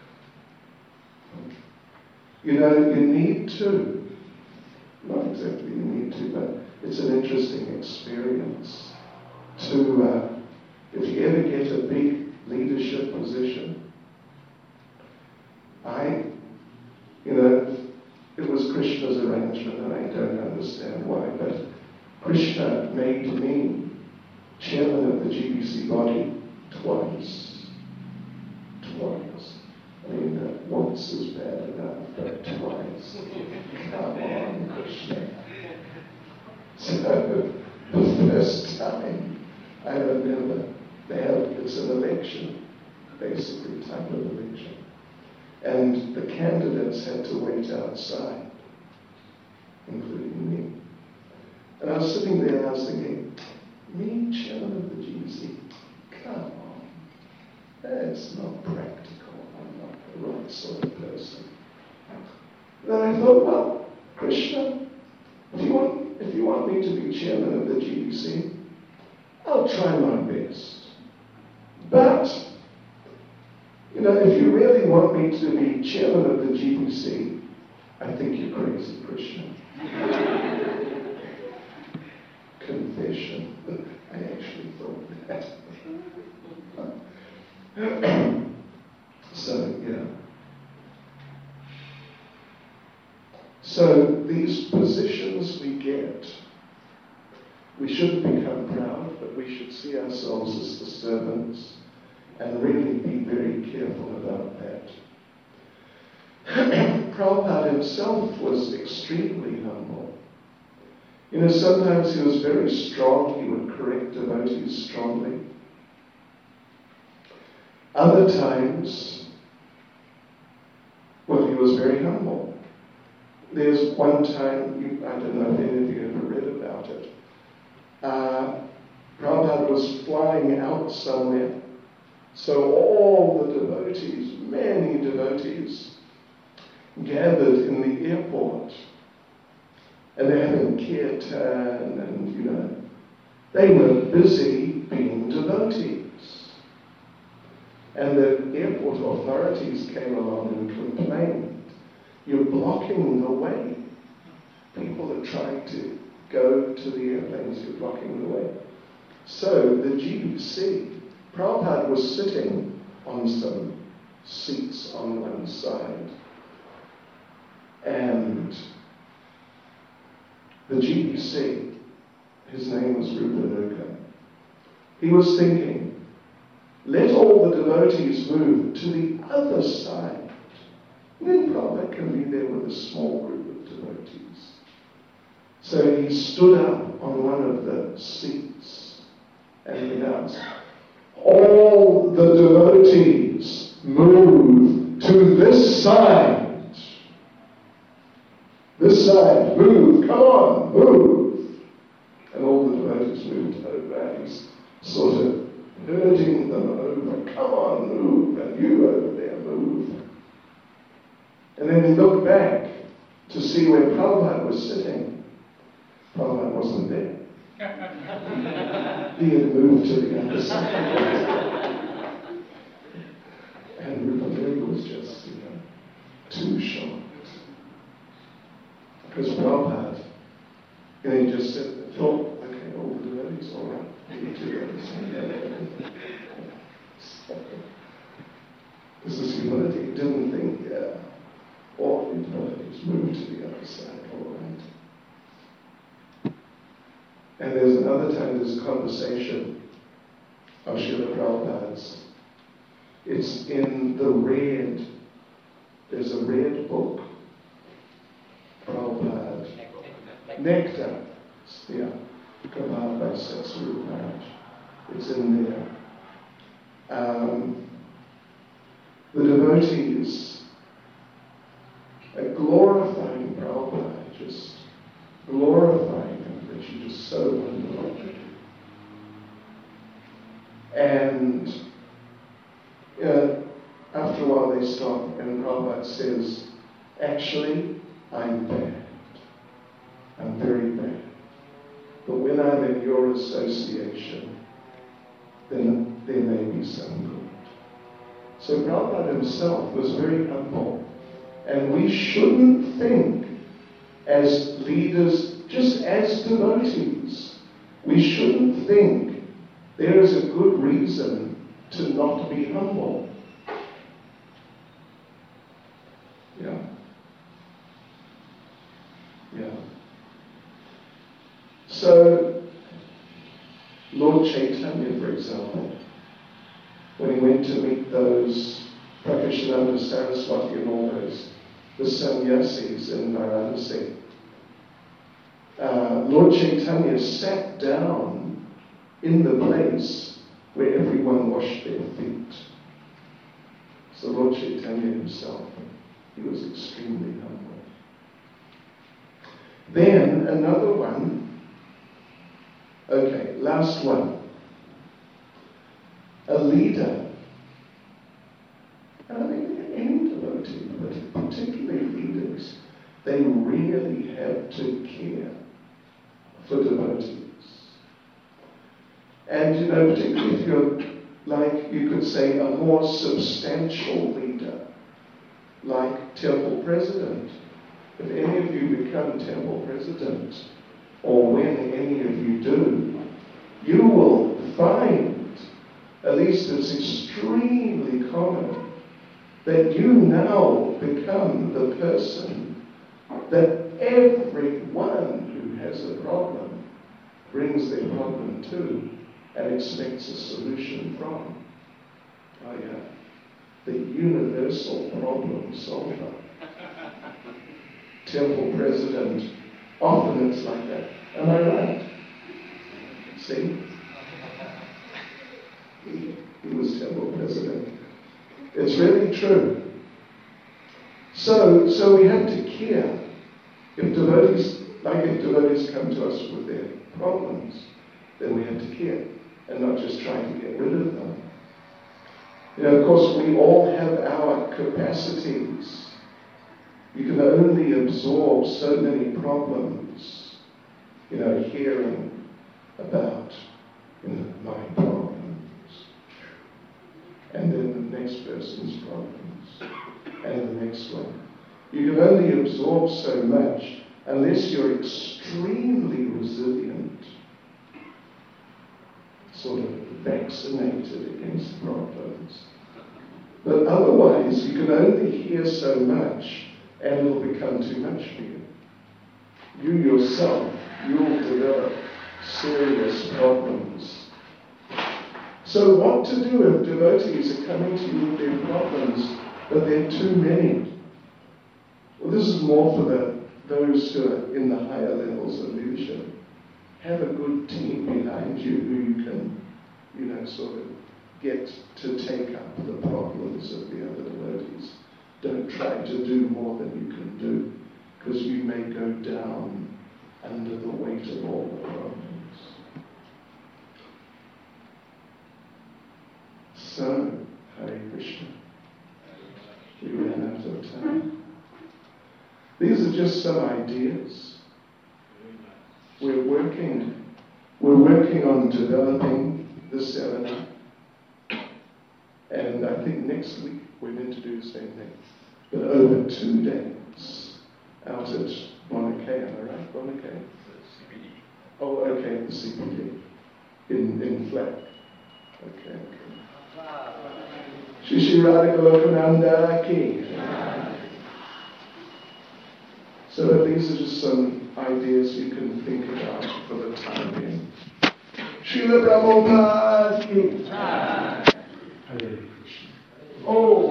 you need to, not exactly you need to, but it's an interesting experience to, if you ever get a big leadership position, it was Krishna's arrangement, and I don't understand why, but Krishna made me chairman of the GBC body twice. I mean, once is bad enough, but twice. Come on, Krishna. So, the first time, I remember, it's an election, basically, type of election. And the candidates had to wait outside, including me. And I was sitting there and I was thinking, me, chairman of the GBC? Come on. That's not practical. I'm not the right sort of person. And then I thought, well, Krishna, if you want me to be chairman of the GBC, I'll try my best. But if you really want me to be chairman of the GBC, I think you're crazy, Krishna. Confession. I actually thought that. So, yeah. So, these positions we get, we shouldn't become proud, but we should see ourselves as the servants and really be very careful about that. Prabhupada himself was extremely humble. You know, sometimes he was very strong. He would correct devotees strongly. Other times, well, he was very humble. There's one time, I don't know if any of you ever read about it. Prabhupada was flying out somewhere. So all the devotees, many devotees, gathered in the airport. And they're having kirtan and, you know, they were busy being devotees. And the airport authorities came along and complained, you're blocking the way. People are trying to go to the airplanes, you're blocking the way. So the GBC, Prabhupada was sitting on some seats on one side. And the GBC, his name was Rupanuga, he was thinking, let all the devotees move to the other side. And then Prabhupada can be there with a small group of devotees. So he stood up on one of the seats and he announced, all the devotees move to this side. This side, move, come on, move. And all the devotees moved over and he's sort of urging them over, come on, move, and you over there, move. And then he looked back to see where Prabhupada was sitting. Prabhupada wasn't there. He had moved to the other side. And Rupanuga was just, you know, too shocked. Because Prabhupada, you know, he just thought, okay, all the devotees, all right, you do that. This is humility. He didn't think, yeah, all the devotees moved to the other side, all right. And there's another time, there's a conversation of Srila Prabhupada's. It's in the red, there's a red book, Prabhupada, Nectar, yeah, compiled by Satsuru Maharaj. It's in there. The devotees are glorifying Prabhupada, just glorifying him, that you're just so wonderful. And after a while they stop, and Prabhupada says, actually, I'm bad. I'm very bad. But when I'm in your association, then there may be some good. So Prabhupada himself was very humble. And we shouldn't think as leaders, just as devotees, we shouldn't think there is a good reason to not be humble. Yeah. Yeah. So, Lord Chaitanya, for example, when he went to meet those Prakashananda Saraswati and all those, the sannyasis in Varanasi, Lord Chaitanya sat down in the place where everyone washed their feet. So Lord Chaitanya himself, he was extremely humble. Then another one, okay, last one. A leader, I mean, any devotee, but particularly leaders, they really have to care for devotees. And, you know, particularly if you're, like, you could say, a more substantial leader, like temple president. If any of you become temple president, or when any of you do, you will find at least it's extremely common, that you now become the person that everyone who has a problem brings their problem to and expects a solution from. Oh yeah, the universal problem solver. Temple president, often it's like that. Am I right? See? He was temple president. It's really true. So we have to care. If devotees come to us with their problems, then we have to care and not just try to get rid of them. Of course, we all have our capacities. You can only absorb so many problems, hearing about, my problems, and then the next person's problems, and the next one. You can only absorb so much unless you're extremely resilient, sort of vaccinated against problems. But otherwise, you can only hear so much, and it'll become too much for you. You yourself, you'll develop serious problems. So what to do if devotees are coming to you with their problems, but they're too many? Well, this is more for those who are in the higher levels of leadership. Have a good team behind you who you can, sort of get to take up the problems of the other devotees. Don't try to do more than you can do, because you may go down under the weight of all the problems. So, Hare Krishna. We ran out of time. These are just some ideas. We're working on developing the seminar. And I think next week we're going to do the same thing. But over 2 days out at Bonacay, am I right? Bonacay? CPD. Oh, okay, the CPD. In Fleck. Okay. Shri Radha Golokananda ki. So these are just some ideas you can think about for the time being. Srila Prabhupada ki. Hare Krishna. Oh.